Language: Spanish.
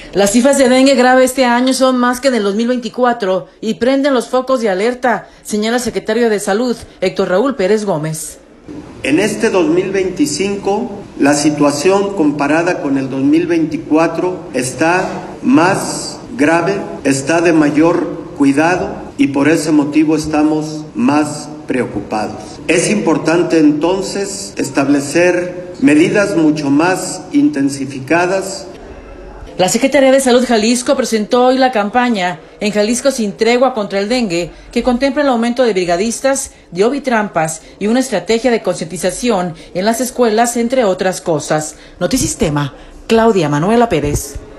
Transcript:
Las cifras de dengue grave este año son más que en el 2024 y prenden los focos de alerta, señala el secretario de Salud, Héctor Raúl Pérez Gómez. En este 2025, la situación comparada con el 2024 está más grave, está de mayor cuidado y por ese motivo estamos más preocupados. Es importante entonces establecer medidas mucho más intensificadas. La Secretaría de Salud Jalisco presentó hoy la campaña En Jalisco sin tregua contra el dengue, que contempla el aumento de brigadistas, de obitrampas y una estrategia de concientización en las escuelas, entre otras cosas. Notisistema, Claudia Manuela Pérez.